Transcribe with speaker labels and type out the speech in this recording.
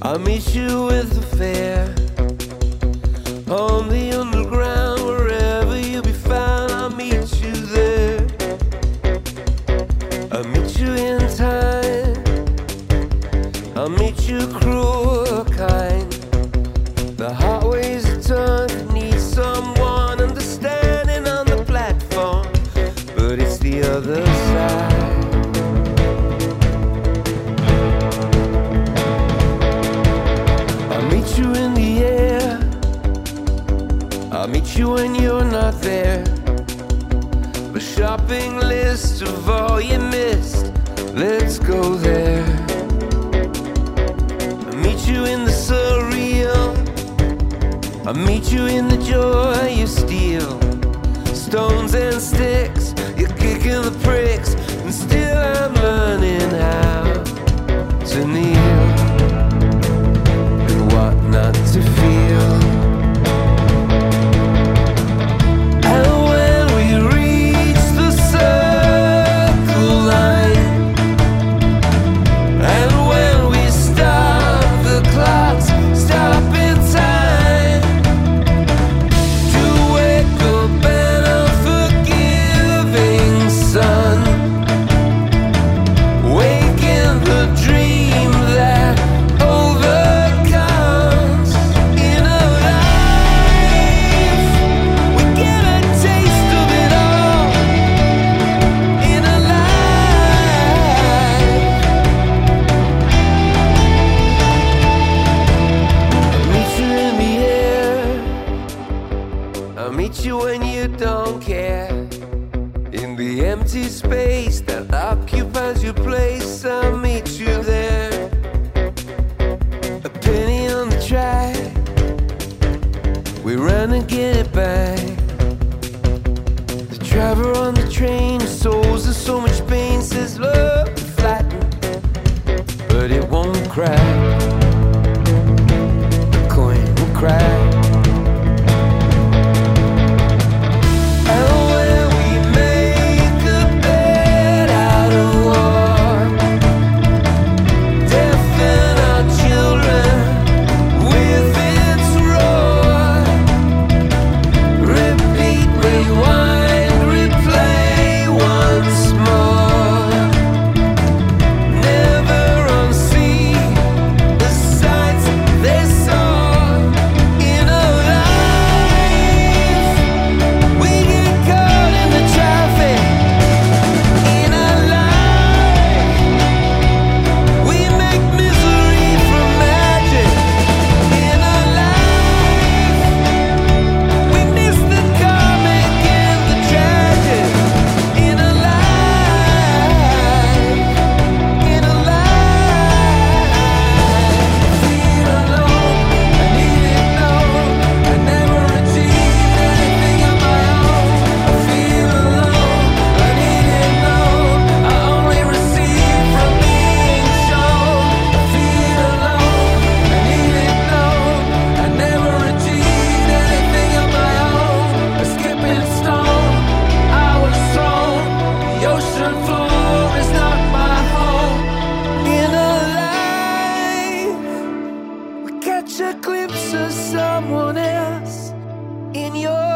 Speaker 1: I'll meet you with the fair on the underground, wherever you be found. I'll meet you there. I'll meet you in time. I'll meet you cruel or kind. The heart weighs a ton, needs someone understanding on the platform, but it's the other side. I'll meet you in the air. I'll meet you when you're not there. The shopping list of all you missed, let's go there. I'll meet you in the surreal. I'll meet you in the joy you steal. Stones and sticks, you're kicking the pricks, and still I'm learning how to kneel and what not to feel. And when we reach the circle line, and when we stop the clocks, stop in time to wake up an unforgiving sun, waking the dream that overcomes. In a life, we get a taste of it all. In a life, I'll meet you in the air. I'll meet you when you don't care. In the empty space that occupies your place, I'll meet you there. A penny on the track, we run and get it back. The driver on the train, souls in so much pain, says love will flatten, but it won't crack. The coin will crack. And when we make a bed out of war, deafen our children with its roar. Repeat, rewind, replay once more. Never unsee the sights they saw. In a life, we get caught in the traffic. In a life, we make misery from magic. In a life, we miss the comic and the tragic. In a life, in a life, feel alone, I need it known. I never achieved anything of my own. I feel alone, I need it known. I only receive from being shown. I feel alone, I need it known. I never achieved anything of my own. A skipping stone, I was thrown. The ocean floor is not my home. In a life, we catch a glimpse of someone else in your